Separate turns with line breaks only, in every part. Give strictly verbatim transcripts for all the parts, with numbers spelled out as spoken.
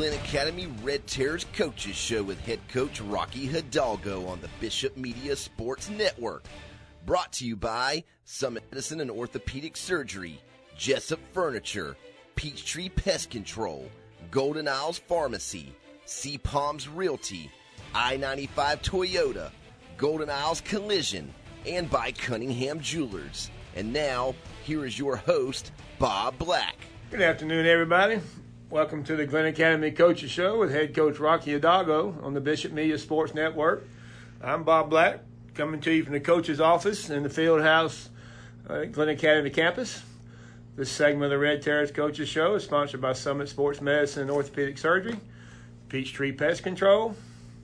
Glen Academy Red Terrors Coaches Show with head coach Rocky Hidalgo on the Bishop Media Sports Network. Brought to you by Summit Medicine and Orthopedic Surgery, Jessup Furniture, Peachtree Pest Control, Golden Isles Pharmacy, Sea Palms Realty, I ninety-five Toyota, Golden Isles Collision, and by Cunningham Jewelers. And now, here is your host, Bob Black.
Good afternoon, everybody. Welcome to the Glen Academy Coaches Show with head coach Rocky Hidalgo on the Bishop Media Sports Network. I'm Bob Black, coming to you from the coach's office in the field house at Glen Academy campus. This segment of the Red Terrors Coaches Show is sponsored by Summit Sports Medicine and Orthopedic Surgery, Peachtree Pest Control,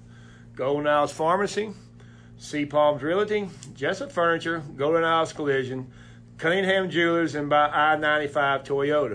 Golden Isles Pharmacy, Sea Palms Realty, Jessup Furniture, Golden Isles Collision, Cunningham Jewelers, and by I ninety-five Toyota.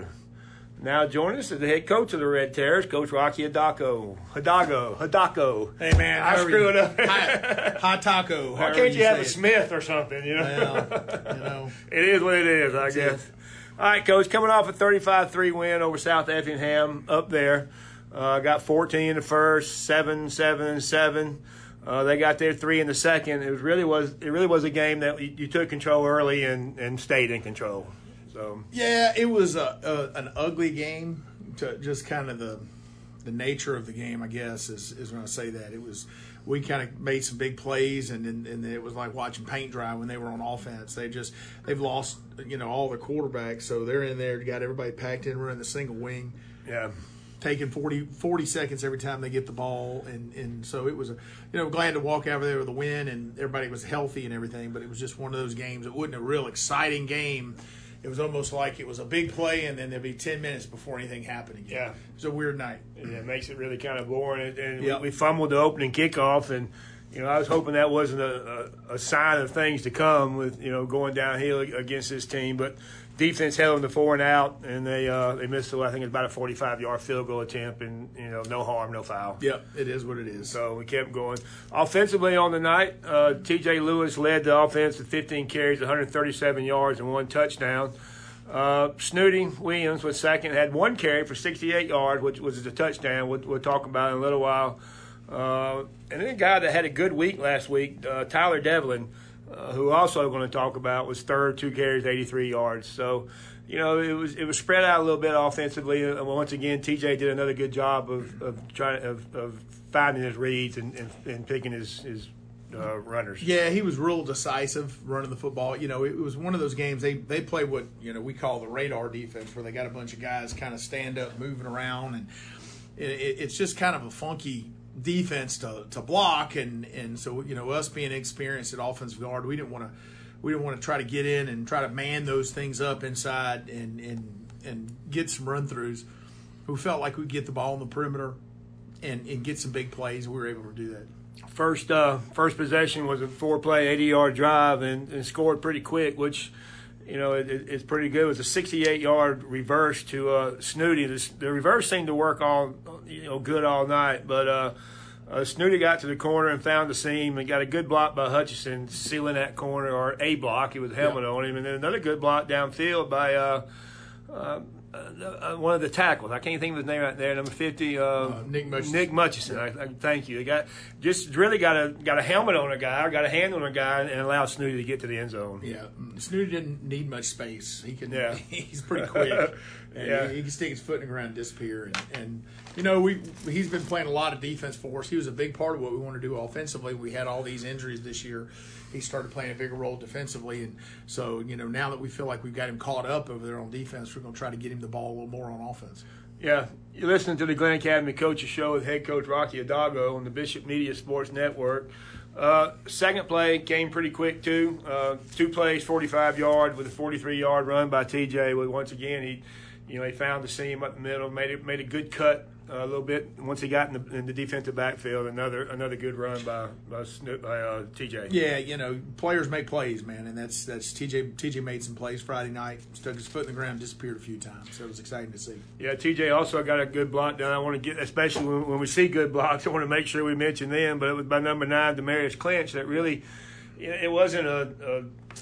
Now joining us is the head coach of the Red Terrors, Coach Rocky Hidalgo. Hidalgo. Hidalgo.
Hey, man.
I screw it up.
Hot, hot taco.
Why can't you, you have a Smith or something, you know?
Well, you know.
It is what it is, I guess. It. All right, Coach, coming off a thirty-five three win over South Effingham up there. Uh, got fourteen in the first, seven, seven, and seven. Uh, they got their three in the second. It was really was it really was a game that you, you took control early and, and stayed in control. So
yeah, it was a, a an ugly game. To just kind of the the nature of the game, I guess, is is when I say that it was. We kind of made some big plays, and, and and it was like watching paint dry when they were on offense. They just they've lost you know all their quarterbacks, so they're in there, got everybody packed in, running the single wing.
Yeah.
Taking forty, forty seconds every time they get the ball, and, and so it was, a, you know, glad to walk out there with a win, and everybody was healthy and everything, but it was just one of those games. It wasn't a real exciting game. It was almost like it was a big play, and then there'd be ten minutes before anything happened again.
Yeah.
It was a weird night.
And it makes it really kind of boring, and, and
yep.
we, we fumbled the opening kickoff, and, you know, I was hoping that wasn't a, a, a sign of things to come with, you know, going downhill against this team, but defense held them to four and out, and they uh, they missed, I think, it was about a forty-five yard field goal attempt, and, you know, no harm, no foul.
Yep, it is what it is.
So we kept going. Offensively on the night, uh, T J Lewis led the offense with fifteen carries, one hundred thirty-seven yards, and one touchdown. Uh, Snooty Williams was second, had one carry for sixty-eight yards, which was a touchdown. We'll, we'll talk about in a little while. Uh, and then a guy that had a good week last week, uh, Tyler Devlin, Uh, who also going to talk about, was third, two carries, eighty-three yards. So, you know, it was it was spread out a little bit offensively. Uh, once again, T J did another good job of of trying of, of finding his reads and, and, and picking his his uh, runners.
Yeah, he was real decisive running the football. You know, it was one of those games they they play what you know we call the radar defense, where they got a bunch of guys kind of stand up, moving around, and it, it, it's just kind of a funky defense to, to block, and, and so you know us being experienced at offensive guard, we didn't want to we didn't want to try to get in and try to man those things up inside and and and get some run throughs. We felt like we'd get the ball on the perimeter and, and get some big plays. We were able to do that.
First uh, first possession was a four play, eighty yard drive, and, and scored pretty quick, which you know it, it's pretty good. It was a sixty-eight yard reverse to uh, Snooty. The, the reverse seemed to work all you know good all night, but uh, uh, Snooty got to the corner and found the seam and got a good block by Hutchison, sealing that corner, or a block. He was a helmet yeah. on him, and then another good block downfield by uh, uh, uh, one of the tackles. I can't think of his name right there. Number fifty, uh,
uh, Nick Mutchison.
Nick Mutchison. I, I, thank you. They got just really got a got a helmet on a guy, or got a hand on a guy, and allowed Snooty to get to the end zone.
Yeah, Snooty didn't need much space. He can.
Yeah.
He's pretty quick. And
yeah.
he, he can stick his foot in the ground and disappear. And, and you know, we he's been playing a lot of defense for us. He was a big part of what we want to do offensively. We had all these injuries this year. He started playing a bigger role defensively, and so you know now that we feel like we've got him caught up over there on defense, we're going to try to get him the ball a little more on offense.
Yeah, you're listening to the Glen Academy Coaches Show with head coach Rocky Hidalgo on the Bishop Media Sports Network. Uh, second play came pretty quick too. Uh, two plays, forty-five yards with a forty-three yard run by T J. Once again, he, you know, he found the seam up the middle, made it made a good cut uh, a little bit. Once he got in the, in the defensive backfield, another another good run by by, by uh, T J.
Yeah, you know, players make plays, man, and that's that's T J. T J made some plays Friday night, stuck his foot in the ground, disappeared a few times. So it was exciting to see.
Yeah, T J also got a good block done. I want to get, especially when, when we see good blocks, I want to make sure we mention them. But it was by number nine, Demarius Clinch, that really, you know, it wasn't a,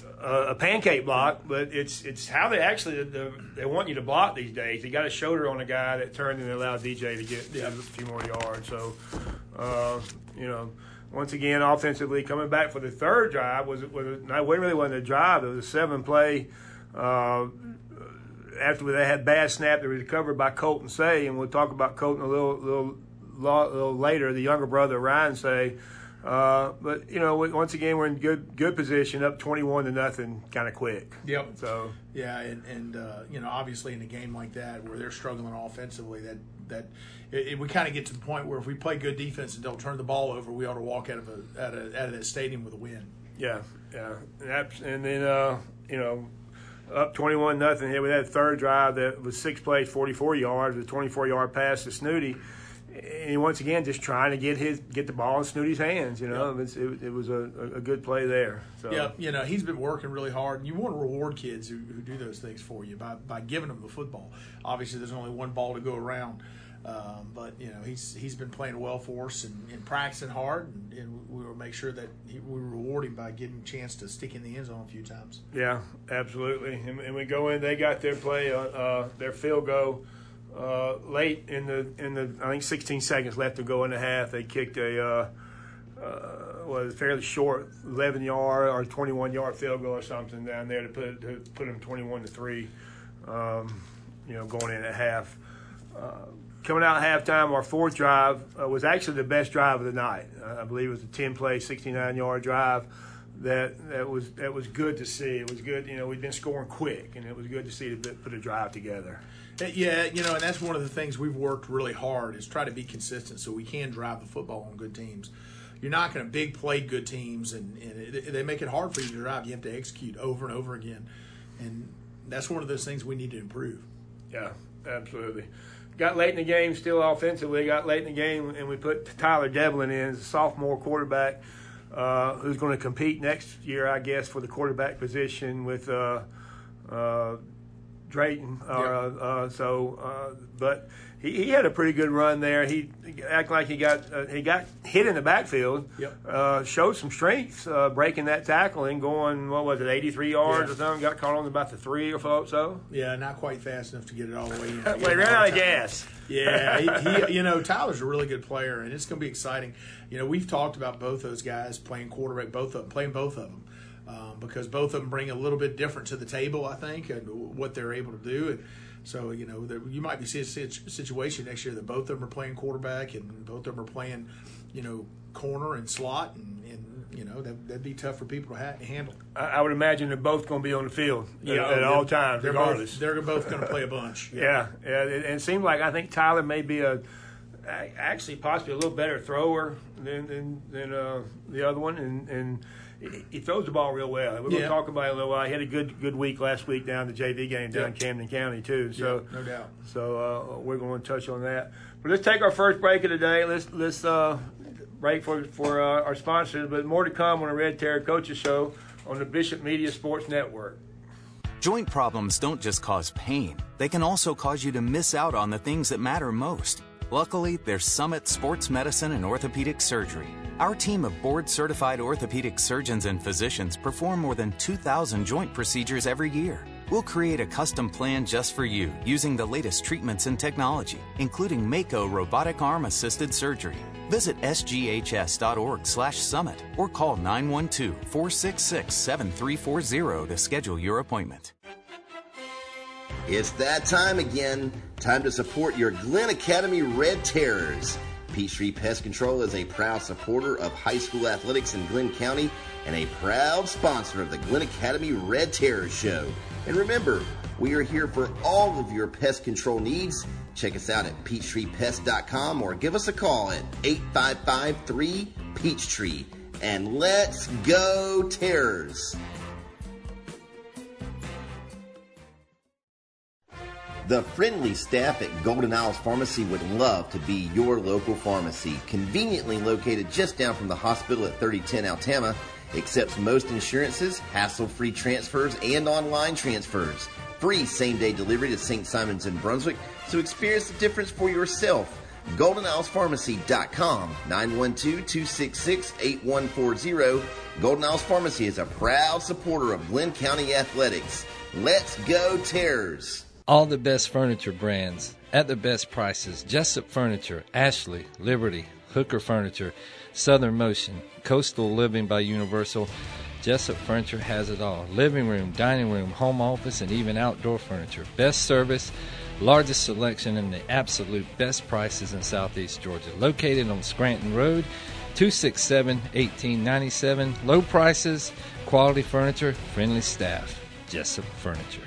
a, a pancake block, but it's it's how they actually the, they want you to block these days. They got a shoulder on a guy that turned and allowed D J to get yeah. a few more yards. So, uh, you know, once again, offensively coming back for the third drive was was no, it really wasn't a drive. It was a seven play. Uh, after they had bad snap, they were recovered by Colton Say, and we'll talk about Colton a little little, little later. The younger brother Ryan Say. Uh, but you know, once again, we're in good good position, up twenty-one to nothing, kind of quick.
Yep.
So
yeah, and and uh, you know, obviously in a game like that where they're struggling offensively, that that it, it, we kind of get to the point where if we play good defense and don't turn the ball over, we ought to walk out of a out of, out of that stadium with a win.
Yeah, yeah, and then uh, you know, up twenty-one nothing. Here we had a third drive that was six plays, forty-four yards, a twenty-four yard pass to Snooty. And once again, just trying to get his get the ball in Snooty's hands. You know, yep. it, it was a, a good play there. So.
Yeah, you know, he's been working really hard, and you want to reward kids who, who do those things for you by, by giving them the football. Obviously, there's only one ball to go around, um, but you know he's he's been playing well for us and, and practicing hard, and, and we will make sure that he, we reward him by getting a chance to stick in the end zone a few times.
Yeah, absolutely. And, and we go in, they got their play, uh, uh, their field goal. Uh, late in the in the I think sixteen seconds left to go in the half, they kicked a uh, uh, was fairly short eleven yard or twenty-one yard field goal or something down there to put to put them twenty-one to three. Um, you know, going in at half. Uh, coming out at halftime, our fourth drive uh, was actually the best drive of the night. Uh, I believe it was a ten play, sixty-nine yard drive. That that was that was good to see. It was good. You know, we'd been scoring quick, and it was good to see to put a drive together.
Yeah, you know, and that's one of the things we've worked really hard is try to be consistent so we can drive the football on good teams. You're not going to big play good teams, and, and it, they make it hard for you to drive. You have to execute over and over again, and that's one of those things we need to improve.
Yeah, absolutely. Got late in the game, still offensively. Got late in the game, and we put Tyler Devlin in as a sophomore quarterback uh, who's going to compete next year, I guess, for the quarterback position with uh, uh, Drayton. Uh,
Yep.
uh, so, uh, but he, he had a pretty good run there. He acted like he got uh, he got hit in the backfield.
Yep.
Uh, showed some strength uh, breaking that tackle and going, what was it, eighty-three yards
Yeah.
or something. Got caught on about the three or so.
Yeah, not quite fast enough to get it all the way in.
Well, he ran out of gas.
Yeah, he, he, you know, Tyler's a really good player, and it's going to be exciting. You know, we've talked about both those guys playing quarterback, both of them, playing both of them, um, because both of them bring a little bit different to the table, I think, and what they're able to do. And so, you know, there, you might be seeing a situation next year that both of them are playing quarterback and both of them are playing, you know, corner and slot, and, and you know, that, that'd be tough for people to ha- handle.
I, I would imagine they're both going to be on the field
Yeah,
at, at all times,
they're
regardless.
Both, they're both going to play a bunch.
Yeah, yeah, and it seems like I think Tyler may be a actually possibly a little better thrower than than, than uh, the other one, and and he throws the ball real well. We're going
Yeah.
to talk about it a little while. He had a good good week last week down the J V game down in
Yeah.
Camden County too. So
Yeah, no doubt.
So uh, we're going to touch on that. But let's take our first break of the day. Let's let's uh, break for for uh, our sponsors. But more to come on the Red Terror Coaches Show on the Bishop Media Sports Network.
Joint problems don't just cause pain. They can also cause you to miss out on the things that matter most. Luckily, there's Summit Sports Medicine and Orthopedic Surgery. Our team of board-certified orthopedic surgeons and physicians perform more than two thousand joint procedures every year. We'll create a custom plan just for you using the latest treatments and technology, including Mako robotic arm-assisted surgery. Visit s g h s dot org slash summit or call nine one two, four six six, seven three four zero to schedule your appointment.
It's that time again. Time to support your Glen Academy Red Terrors. Peachtree Pest Control is a proud supporter of high school athletics in Glen County and a proud sponsor of the Glen Academy Red Terrors Show. And remember, we are here for all of your pest control needs. Check us out at peachtree pest dot com or give us a call at eight five five, three, Peachtree. And let's go Terrors! The friendly staff at Golden Isles Pharmacy would love to be your local pharmacy. Conveniently located just down from the hospital at thirty ten Altama, accepts most insurances, hassle-free transfers, and online transfers. Free same-day delivery to Saint Simons in Brunswick, so experience the difference for yourself. golden owls pharmacy dot com, nine one two, two six six, eight one four zero. Golden Owls Pharmacy is a proud supporter of Glenn County Athletics. Let's go Terrors!
All the best furniture brands at the best prices. Jessup Furniture, Ashley, Liberty, Hooker Furniture, Southern Motion, Coastal Living by Universal. Jessup Furniture has it all. Living room, dining room, home office, and even outdoor furniture. Best service, largest selection, and the absolute best prices in Southeast Georgia. Located on Scranton Road, two six seven, one eight nine seven. Low prices, quality furniture, friendly staff. Jessup Furniture.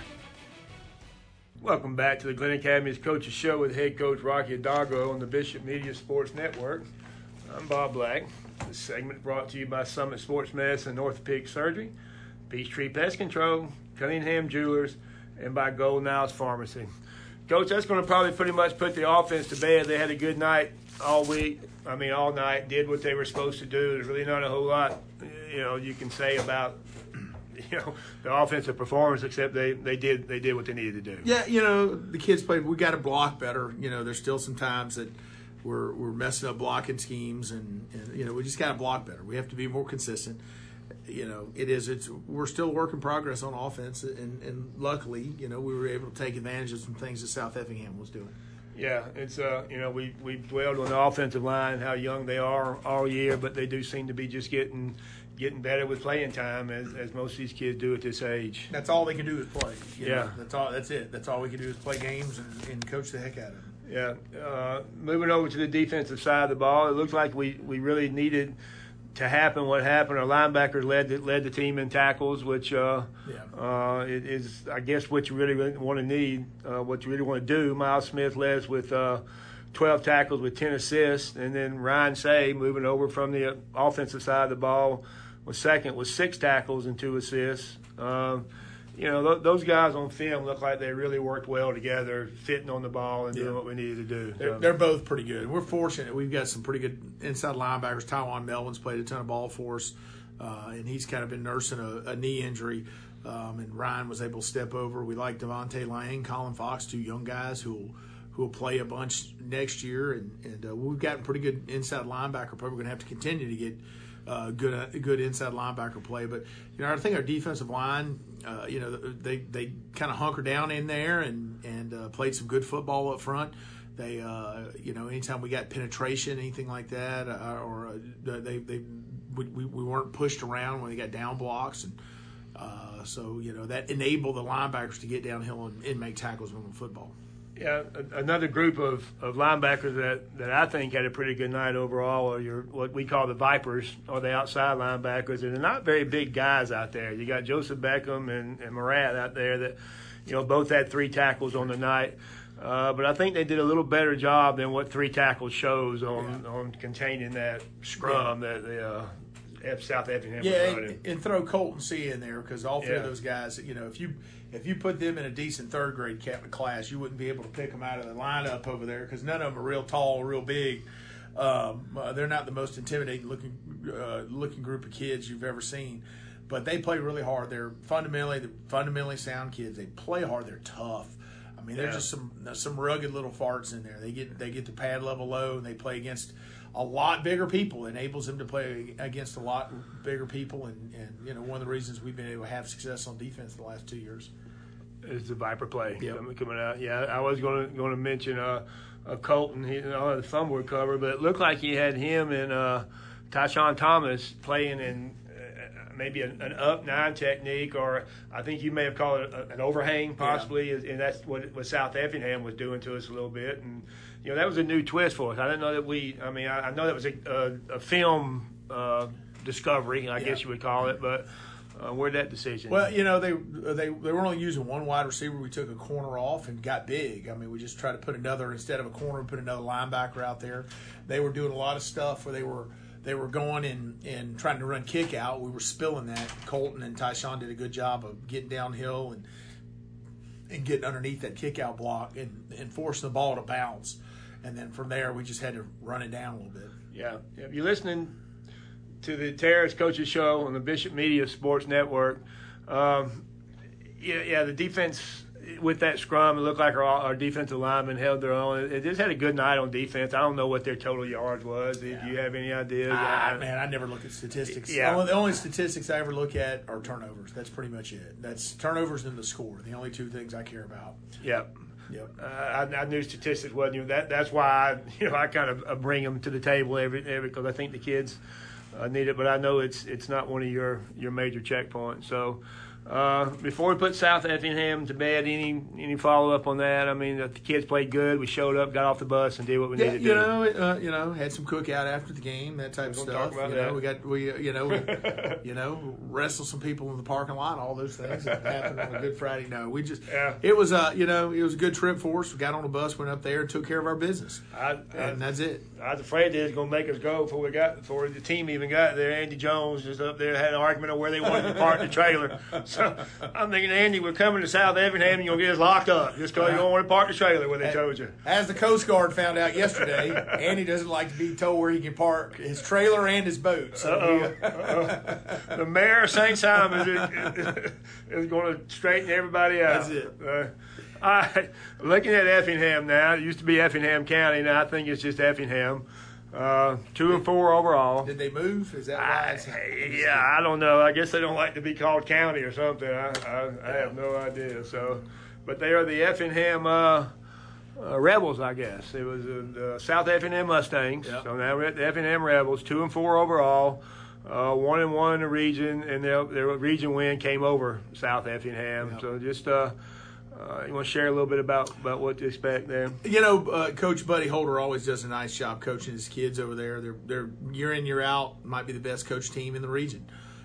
Welcome back to the Glenn Academy's Coaches Show with head coach Rocky Hidalgo on the Bishop Media Sports Network. I'm Bob Black. This segment brought to you by Summit Sports Medicine and Orthopedic Surgery, Peachtree Pest Control, Cunningham Jewelers, and by Golden Owls Pharmacy. Coach, that's going to probably pretty much put the offense to bed. They had a good night all week. I mean, all night, did what they were supposed to do. There's really not a whole lot, you know, you can say about you know, the offensive performance, except they, they did they did what they needed to do.
Yeah, you know, the kids played. We got to block better. You know, there's still some times that we're we're messing up blocking schemes, and, and you know, we just got to block better. We have to be more consistent. You know, it is. It's we're still a work in progress on offense, and, and luckily, you know, we were able to take advantage of some things that South Effingham was doing.
Yeah, it's uh, you know, we we dwelled on the offensive line, how young they are all year, but they do seem to be just getting. getting better with playing time, as, as most of these kids do at this age.
That's all they can do is play. You
yeah.
know, that's all. That's it. That's all we can do is play games and, and coach the heck out of them.
Yeah. Uh, moving over to the defensive side of the ball, it looks like we, we really needed to happen what happened. Our linebackers led the, led the team in tackles, which uh, yeah. uh, it is, I guess, what you really, really want to need, uh, what you really want to do. Miles Smith led us with uh, twelve tackles with ten assists, and then Ryan Say, moving over from the offensive side of the ball, was second with six tackles and two assists. Um, you know, th- those guys on film look like they really worked well together, fitting on the ball and yeah. doing what we needed to do.
They're,
so.
they're both pretty good. We're fortunate. We've got some pretty good inside linebackers. Tywan Melvin's played a ton of ball for us, uh, and he's kind of been nursing a, a knee injury, um, and Ryan was able to step over. We like Devontae Lang, Colin Fox, two young guys who will who will play a bunch next year, and, and uh, we've gotten pretty good inside linebacker play. We're going to have to continue to get Uh, good, uh, good inside linebacker play, but you know I think our defensive line, uh, you know, they they kind of hunkered down in there and and uh, played some good football up front. They, uh, you know, anytime we got penetration, anything like that, uh, or uh, they they we, we weren't pushed around when they got down blocks, and uh, so you know that enabled the linebackers to get downhill and, and make tackles on the football.
Yeah, another group of, of linebackers that, that I think had a pretty good night overall are your what we call the Vipers, or the outside linebackers. And they're not very big guys out there. You got Joseph Beckham and, and Murat out there that, you know, both had three tackles on the night. Uh, but I think they did a little better job than what three tackles shows on, yeah. on containing that scrum yeah. that the uh, F South Effingham
yeah,
was running.
And, and throw Colton C in there, because all three
yeah.
of those guys, you know, if you if you put them in a decent third grade class, you wouldn't be able to pick them out of the lineup over there, because none of them are real tall, real big. Um, uh, they're not the most intimidating looking uh, looking group of kids you've ever seen, but they play really hard. They're fundamentally they're fundamentally sound kids. They play hard. They're tough. I mean, they're yeah. just some some rugged little farts in there. They get they get to pad level low, and they play against a lot bigger people. It enables them to play against a lot bigger people, and, and you know one of the reasons we've been able to have success on defense the last two years
is the Viper play
yep.
coming out. Yeah, I was going to going to mention uh, uh, Colton. He on the fumble recovery, but it looked like he had him and uh, Tyshawn Thomas playing in uh, maybe an, an up nine technique, or I think you may have called it a, an overhang possibly, yeah. and that's what, what South Effingham was doing to us a little bit. And you know that was a new twist for us. I didn't know that we. I mean, I, I know that was a, a, a film uh, discovery, I yeah. guess you would call it, but. Uh, where'd that decision?
Well, you know, they they they were only using one wide receiver. We took a corner off and got big. I mean, we just tried to put another, instead of a corner, put another linebacker out there. They were doing a lot of stuff where they were they were going and, and trying to run kick out. We were spilling that. Colton and Tyshawn did a good job of getting downhill and and getting underneath that kick out block and, and forcing the ball to bounce. And then from there, we just had to run it down a little bit.
Yeah. If you're listening to the Terrace Coaches Show on the Bishop Media Sports Network. Um, yeah, yeah, the defense with that scrum, it looked like our, our defensive linemen held their own. It just had a good night on defense. I don't know what their total yards was. Did yeah. you have any idea?
Ah, man, I never look at statistics.
Yeah.
The only, the only statistics I ever look at are turnovers. That's pretty much it. That's turnovers and the score. The only two things I care about.
Yep.
Yep.
Uh, I, I knew statistics wasn't you know, that. That's why I, you know I kind of uh, bring them to the table every every because I think the kids uh, need it. But I know it's it's not one of your your major checkpoints. So. Uh, before we put South Effingham to bed, any any follow up on that? I mean, the kids played good. We showed up, got off the bus, and did what we
yeah,
needed to
you
do.
know, uh, you know, had some cookout after the game, that type of
We're
stuff.
gonna talk about
you
that.
know, we got we uh, you know we, you know wrestle some people in the parking lot, all those things that happen on a Good Friday. No, we just
yeah.
it was a uh, you know it was a good trip for us. We got on a bus, went up there, and took care of our business,
I, I,
and that's it.
I was afraid they was going to make us go before we got before the team even got there. Andy Jones just up there had an argument on where they wanted to park the trailer. So I'm thinking, Andy, we're coming to South Effingham, and you're going to get us locked up just because you don't want to park the trailer where they told you.
As the Coast Guard found out yesterday, Andy doesn't like to be told where he can park his trailer and his boat. So
Uh-oh. Uh-oh. The mayor of Saint Simons is, is going to straighten everybody out.
That's it.
Uh, all right. Looking at Effingham now, it used to be Effingham County. Now I think it's just Effingham. Uh, two and four overall.
Did they move? Is that why? It's,
I, yeah, I don't know. I guess they don't like to be called county or something. I, I, I have no idea. So, but they are the Effingham uh, uh, Rebels, I guess. It was uh, the South Effingham Mustangs.
Yep.
So now we're at the Effingham Rebels, two and four overall. Uh, one and one in the region, and their, their region win came over South Effingham.
Yep.
So just uh, uh, you want to share a little bit about, about what to expect there?
You know, uh, Coach Buddy Holder always does a nice job coaching his kids over there. They're they're year in year out might be the best coach team in the region.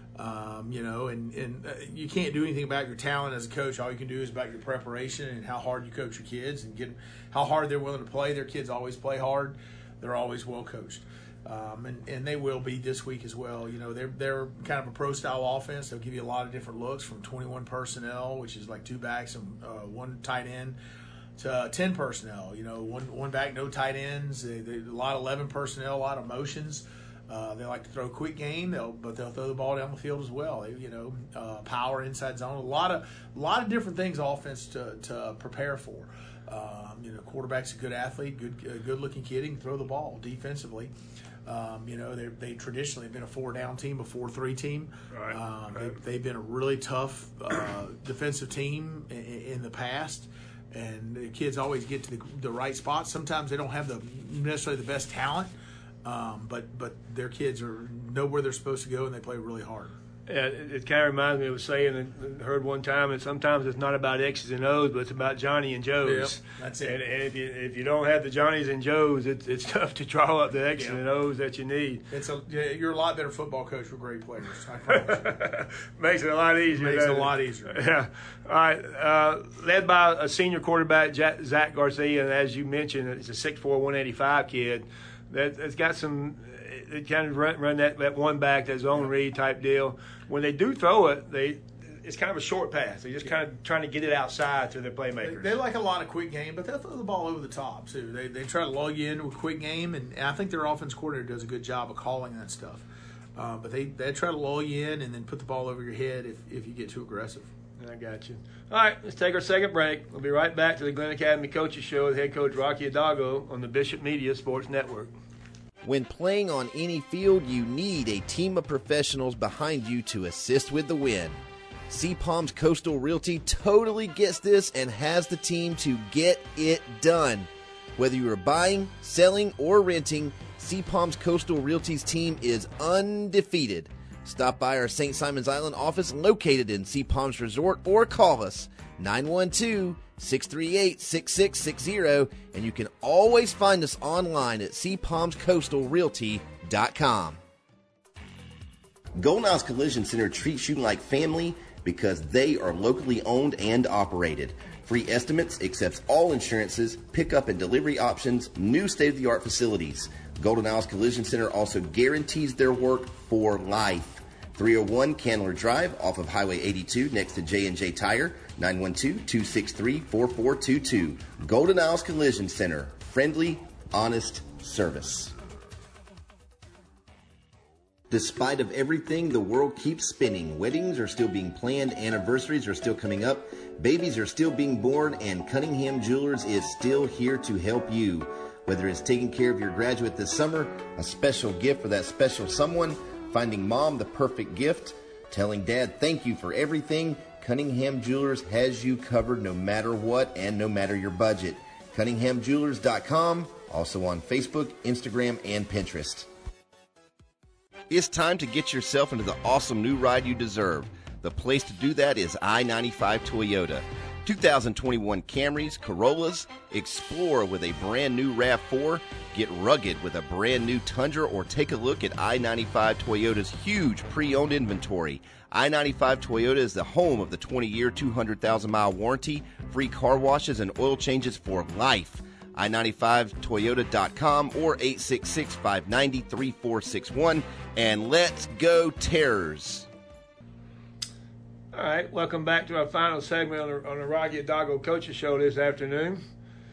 Um, you know, and and uh, you can't do anything about your talent as a coach. All you can do is about your preparation and how hard you coach your kids and get how hard they're willing to play. Their kids always play hard. They're always well coached. Um, and, and they will be this week as well. You know, they're they're kind of a pro-style offense. They'll give you a lot of different looks from twenty-one personnel, which is like two backs and uh, one tight end, to uh, ten personnel. You know, one one back, no tight ends. They, they, a lot of eleven personnel, a lot of motions. Uh, they like to throw a quick game, they'll, but they'll throw the ball down the field as well. They, you know, uh, power, inside zone, a lot of a lot of different things offense to to prepare for. Um, you know, quarterback's a good athlete, good uh, good looking kid. He can throw the ball defensively. Um, you know, they they traditionally have been a four-down team, a four-three team.
Right,
um,
right.
They, they've been a really tough uh, defensive team in, in the past, and the kids always get to the, the right spots. Sometimes they don't have the necessarily the best talent, um, but but their kids are know where they're supposed to go, and they play really hard.
Yeah, it, it kind of reminds me of saying and heard one time, and sometimes it's not about X's and O's, but it's about Johnny and Joe's.
Yep, that's it.
And, and if you if you don't have the Johnnies and Joes, it's it's tough to draw up the X's
Yeah.
and O's that you need.
It's a you're a lot better football coach with great players. I promise.
Makes it a lot easier.
Makes it a
doesn't
lot easier.
Yeah. All right. Uh, led by a senior quarterback, Jack, Zach Garcia, and as you mentioned, it's a six four, one eighty-five kid that, that's got some. It kind of run, run that, that one back, that zone read type deal. When they do throw it, they it's kind of a short pass. They're just kind of trying to get it outside to their playmakers.
They, they like a lot of quick game, but they'll throw the ball over the top too. They they try to lug you into a quick game, and, and I think their offense coordinator does a good job of calling that stuff. Uh, but they, they try to lull you in and then put the ball over your head if, if you get too aggressive.
I got you. All right, let's take our second break. We'll be right back to the Glen Academy Coaches Show with head coach Rocky Hidalgo on the Bishop Media Sports Network.
When playing on any field, you need a team of professionals behind you to assist with the win. C Palms Coastal Realty totally gets this and has the team to get it done. Whether you are buying, selling, or renting, C Palms Coastal Realty's team is undefeated. Stop by our Saint Simons Island office located in C Palms Resort or call us nine one two, six three eight, six six six zero, and you can always find us online at c palms coastal realty dot com.
Golden Isles Collision Center treats you like family because they are locally owned and operated. Free estimates, accepts all insurances, pickup and delivery options, new state-of-the-art facilities. Golden Isles Collision Center also guarantees their work for life. three oh one Candler Drive off of Highway eighty-two next to J and J Tire, nine one two, two six three, four four two two. Golden Isles Collision Center. Friendly, honest service. Despite of everything, the world keeps spinning. Weddings are still being planned, anniversaries are still coming up, babies are still being born, and Cunningham Jewelers is still here to help you. Whether it's taking care of your graduate this summer, a special gift for that special someone, finding mom the perfect gift, telling dad thank you for everything, Cunningham Jewelers has you covered no matter what and no matter your budget. Cunningham Jewelers dot com, also on Facebook, Instagram, and Pinterest. It's time to get yourself into the awesome new ride you deserve. The place to do that is I ninety-five Toyota. two thousand twenty-one Camrys, Corollas, explore with a brand new RAV four, get rugged with a brand new Tundra, or take a look at I ninety-five Toyota's huge pre-owned inventory. I ninety-five Toyota is the home of the twenty-year, two hundred thousand mile warranty, free car washes, and oil changes for life. I ninety-five Toyota dot com or eight six six, five nine zero, three four six one, and let's go Terrors.
All right, welcome back to our final segment on the, on the Rocky Hidalgo Coaches Show this afternoon.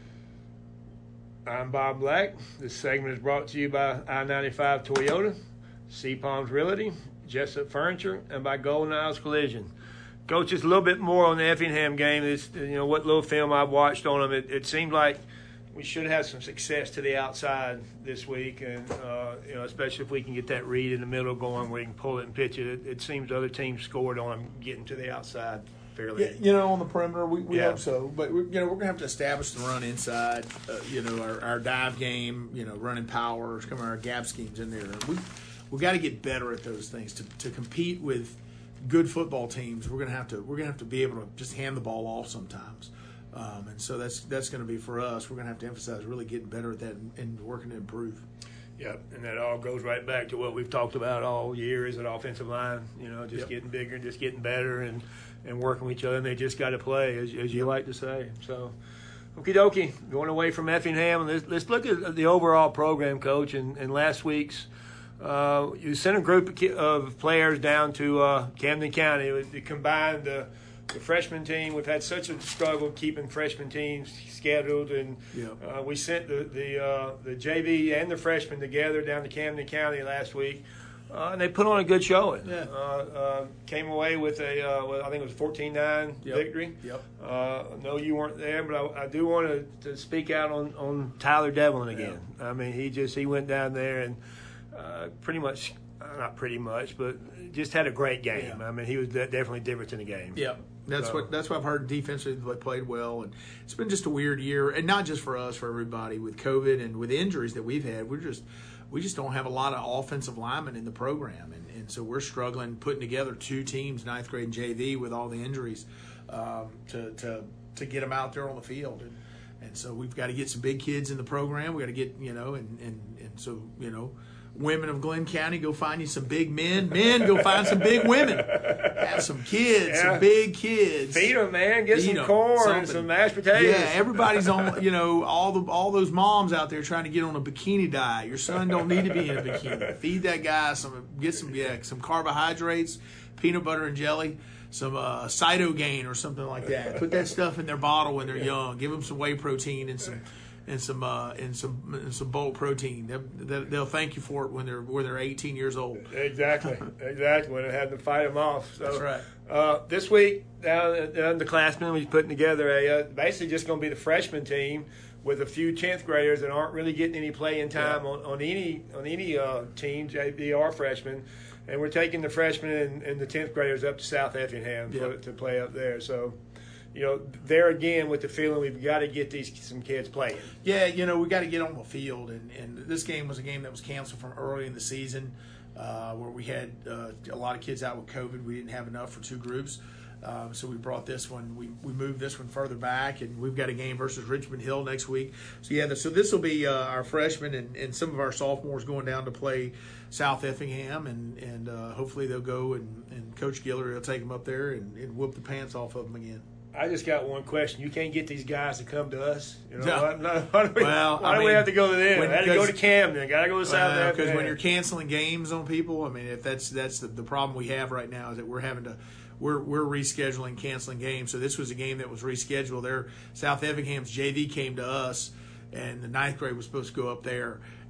I'm Bob Black. This segment is brought to you by I ninety-five Toyota, Sea Palms Realty, Jessup Furniture, and by Golden Isles Collision. Coach, just a little bit more on the Effingham game. It's, you know, what little film I've watched on them, it, it seemed like we should have some success to the outside this week, and uh, you know, especially if we can get that read in the middle going where we can pull it and pitch it. It, it seems other teams scored on them getting to the outside fairly.
Yeah, you know, on the perimeter, we, we
Yeah.
hope so. But we, you know, we're gonna have to establish the run inside. Uh, you know, our, our dive game. You know, running power, coming our gap schemes in there. We we got to get better at those things to to compete with good football teams. We're gonna have to we're gonna have to be able to just hand the ball off sometimes. Um, and so that's that's going to be for us. We're going to have to emphasize really getting better at that and, and working to improve.
Yep, and that all goes right back to what we've talked about all year is an offensive line, you know, just
Yep.
getting bigger and just getting better and, and working with each other. And they just got to play, as, as you like to say. So, okie dokie, going away from Effingham. Let's, let's look at the overall program, Coach. And, and last week's, uh, you sent a group of, ki- of players down to uh, Camden County. It, was, it combined the The freshman team. We've had such a struggle keeping freshman teams scheduled, and
Yep.
uh, we sent the the, uh, the J V and the freshmen together down to Camden County last week, uh, and they put on a good showing.
Yeah.
Uh, uh, came away with a, uh, well, I think it was fourteen nine
Yep.
victory.
Yep.
Uh, I know you weren't there, but I, I do want to, to speak out on, on Tyler Devlin again.
Yeah.
I mean, he just he went down there and uh, pretty much, uh, not pretty much, but just had a great game.
Yeah.
I mean, he was de- definitely different in the game.
Yeah, that's
So-
what that's what I've heard. Defensively, they played well, and it's been just a weird year, and not just for us, for everybody with COVID and with injuries that we've had. We're just we just don't have a lot of offensive linemen in the program, and, and so we're struggling putting together two teams, ninth grade and J V, with all the injuries um, to to to get them out there on the field, and and so we've got to get some big kids in the program. We got to get you know, and and and so you know. Women of Glenn County, go find you some big men. Men, go find some big women. Have some kids,
Yeah.
some big kids.
Feed them, man. Get
Feed
some
'em,
corn and
something.
some mashed potatoes.
Yeah, everybody's on. You know, all the all those moms out there trying to get on a bikini diet. Your son don't need to be in a bikini. Feed that guy some. Get some yeah, some carbohydrates, peanut butter and jelly, some uh, Cytogain or something like that. Put that stuff in their bottle when they're young. Give them some whey protein and some. And some uh, and some and some bolt protein. They'll, they'll thank you for it when they're when they're eighteen years old.
Exactly, exactly. When it had to fight them off. So,
That's right.
Uh, this week, down, down the classmen, we're putting together a uh, basically just going to be the freshman team with a few tenth graders that aren't really getting any playing time
Yeah.
on, on any on any uh, team, J V or freshmen. And we're taking the freshmen and, and the tenth graders up to South Effingham for,
Yep.
to play up there. So, you know, there again with the feeling we've got to get these some kids playing.
Yeah, you know, we got to get on the field, and, and this game was a game that was canceled from early in the season, uh, where we had uh, a lot of kids out with COVID. We didn't have enough for two groups, um, so we brought this one. We we moved this one further back, and we've got a game versus Richmond Hill next week. So yeah, so this will be uh, our freshmen and, and some of our sophomores going down to play South Effingham, and and uh, hopefully they'll go and, and Coach Guillory will take them up there and, and whoop the pants off of them again.
I just got one question. You can't get these guys to come to us. You know,
No.
why, no, why do we,
Well,
why
I
do we
mean,
have to go to them?
when-
I had to go to
because-
Camden. Got to go to South
Because
Effingham.
when you're canceling games on people, I mean, if that's that's the, the problem we have right now is that we're having to we're we're rescheduling, canceling games. So this was a game that was rescheduled. There, South Effingham's J V came to us, and the ninth grade was supposed to go up there,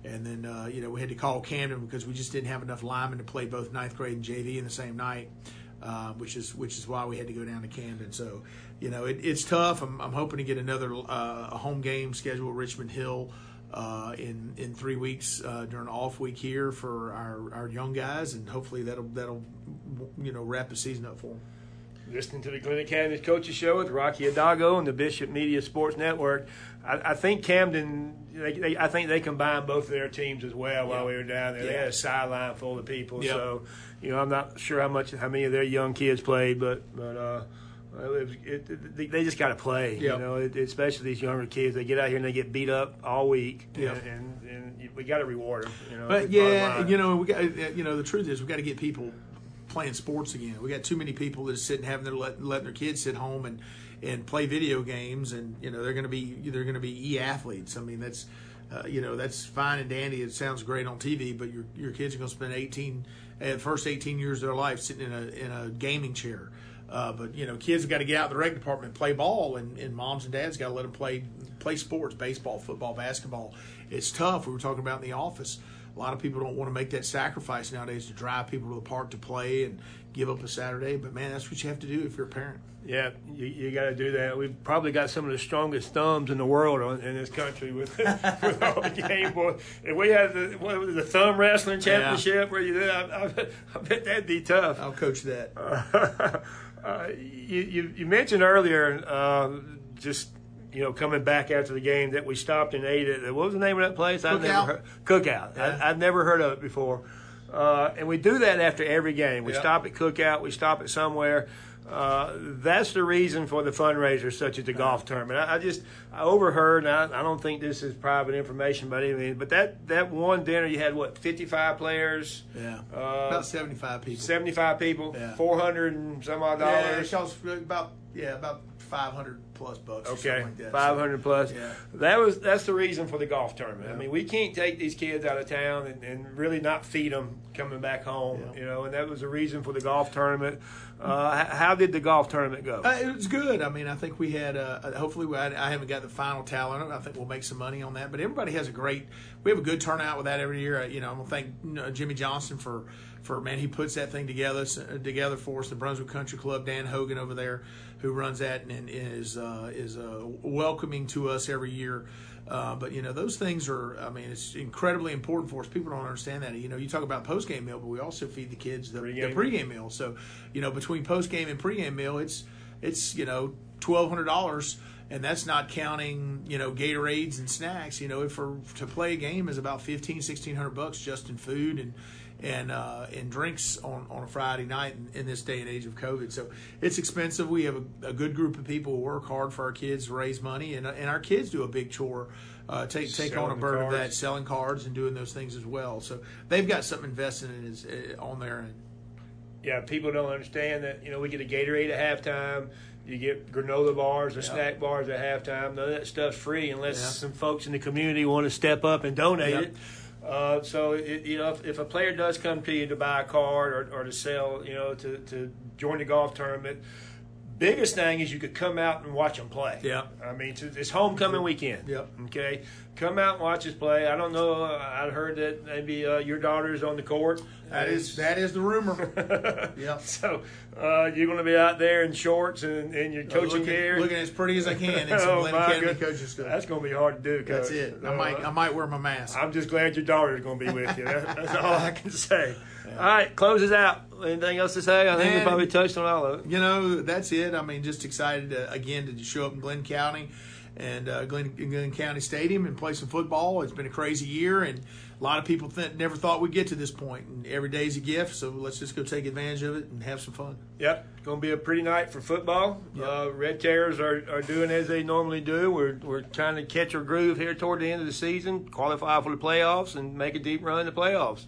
And then, uh, you know, we had to call Camden because we just didn't have enough linemen to play both ninth grade and J V in the same night, uh, which is which is why we had to go down to Camden. So, you know, it, it's tough. I'm, I'm hoping to get another uh, a home game scheduled at Richmond Hill uh, in in three weeks uh, during off week here for our, our young guys, and hopefully that'll that'll you know wrap the season up for them.
Listening to the Glen Academy Coaches Show with Rocky Hidalgo and the Bishop Media Sports Network. I, I think Camden, they, they, I think they combined both of their teams as well while
yeah.
we were down there.
Yeah.
They had a sideline full of people.
Yep.
So, you know, I'm not sure how much, how many of their young kids played, but but uh, it was, it, it, they just got to play.
Yep.
You know, it, especially these younger kids. They get out here and they get beat up all week,
Yep.
and, and, and we got to reward them. You know,
But
it's bottom
yeah,
line.
you know, we got you know the truth is we got to get people playing sports again. We got too many people that are sitting having their let, letting their kids sit home and, and play video games, and you know they're going to be they're going to be e-athletes. I mean that's uh, you know that's fine and dandy. It sounds great on T V, but your your kids are going to spend eighteen uh, the first eighteen years of their life sitting in a in a gaming chair. Uh, but you know kids have got to get out in the rec department and play ball, and, and moms and dads got to let them play play sports, baseball, football, basketball. It's tough. We were talking about in the office. A lot of people don't want to make that sacrifice nowadays to drive people to the park to play and give up a Saturday. But, man, that's what you have to do if you're a parent.
Yeah, you, you got to do that. We've probably got some of the strongest thumbs in the world on, in this country with with all the game boys. If we had the what was it, the thumb wrestling championship yeah. where you did, I, I, I bet that'd be tough.
I'll coach that.
Uh, uh, you, you you mentioned earlier uh, just. You know, coming back after the game that we stopped and ate at. What was the name of that place? I've
Cookout.
never heard, Cookout.
Yeah.
I, I've never heard of it before. Uh, and we do that after every game. We
Yep.
stop at Cookout. We stop at somewhere. Uh, that's the reason for the fundraisers, such as the golf tournament. I, I just I overheard, and I, I don't think this is private information by any means, but that, that one dinner you had, what, fifty-five players?
Yeah.
Uh,
about seventy-five people.
seventy-five people,
Yeah.
four hundred and some odd
Yeah,
dollars.
it costs about, yeah, about five hundred plus bucks or
Okay,
something like that.
five hundred plus.
Yeah.
That was that's the reason for the golf tournament.
Yeah.
I mean, we can't take these kids out of town and, and really not feed them coming back home.
Yeah.
You know, and that was the reason for the golf tournament. Uh, h- how did the golf tournament go?
Uh, it was good. I mean, I think we had. Uh, hopefully, we, I, I haven't got the final tally on it. I think we'll make some money on that. But everybody has a great. We have a good turnout with that every year. Uh, you know, I'm gonna thank you know, Jimmy Johnson for, for man. He puts that thing together uh, together for us. The Brunswick Country Club, Dan Hogan over there, who runs that and, and is uh, is uh, welcoming to us every year. Uh, but you know, those things are. I mean, it's incredibly important for us. People don't understand that. You know, you talk about post game meal, but we also feed the kids the
Pre-game.
the pregame meal. So, you know, between post game and pregame meal, it's it's you know twelve hundred dollars, and that's not counting you know Gatorades and snacks. You know, for to play a game is about fifteen, sixteen hundred bucks just in food and and uh, and drinks on, on a Friday night in, in this day and age of COVID. So it's expensive. We have a, a good group of people who work hard for our kids to raise money, and and our kids do a big chore. Uh, take take
Selling
on a burden of
cards.
that, selling cards and doing those things as well. So they've got something invested in is uh, on there. And
Yeah, people don't understand that. You know, we get a Gatorade at halftime. You get granola bars or
Yeah.
snack bars at halftime. None of that stuff's free unless
Yeah.
some folks in the community want to step up and donate
Yep.
it. Uh, so, it, you know, if, if a player does come to you to buy a card or, or to sell, you know, to, to join the golf tournament, biggest thing is you could come out and watch them play.
Yeah.
I mean, it's, it's homecoming weekend.
Yep.
Okay. Come out and watch us play. I don't know. Uh, I heard that maybe uh, your daughter's on the court.
that is that is the rumor. Yeah.
So uh, you're going to be out there in shorts and, and your coaching
looking,
gear.
looking as pretty as I can in some
Oh,
Glen
my
Academy
goodness.
coaching stuff.
That's going to be hard to do, Coach.
That's it. I
Uh,
might I might wear my mask.
I'm just glad your daughter's going to be with you. That, that's all I can say. All right, close us out. Anything else to say? I think we
Man,
probably touched on all of it.
You know, that's it. I mean, just excited to, again to show up in Glenn County and uh, Glenn, Glenn County Stadium and play some football. It's been a crazy year, and a lot of people th- never thought we'd get to this point. And every day's a gift, so let's just go take advantage of it and have some fun.
Yep, it's going to be a pretty night for football.
Yep.
Uh, Red Terrors are, are doing as they normally do. We're we're trying to catch our groove here toward the end of the season, qualify for the playoffs, and make a deep run in the playoffs.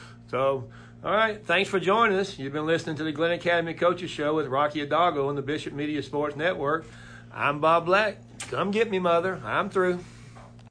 So, all right, thanks for joining us. You've been listening to the Glen Academy Coaches Show with Rocky Hidalgo on the Bishop Media Sports Network. I'm Bob Black. Come get me, Mother. I'm through.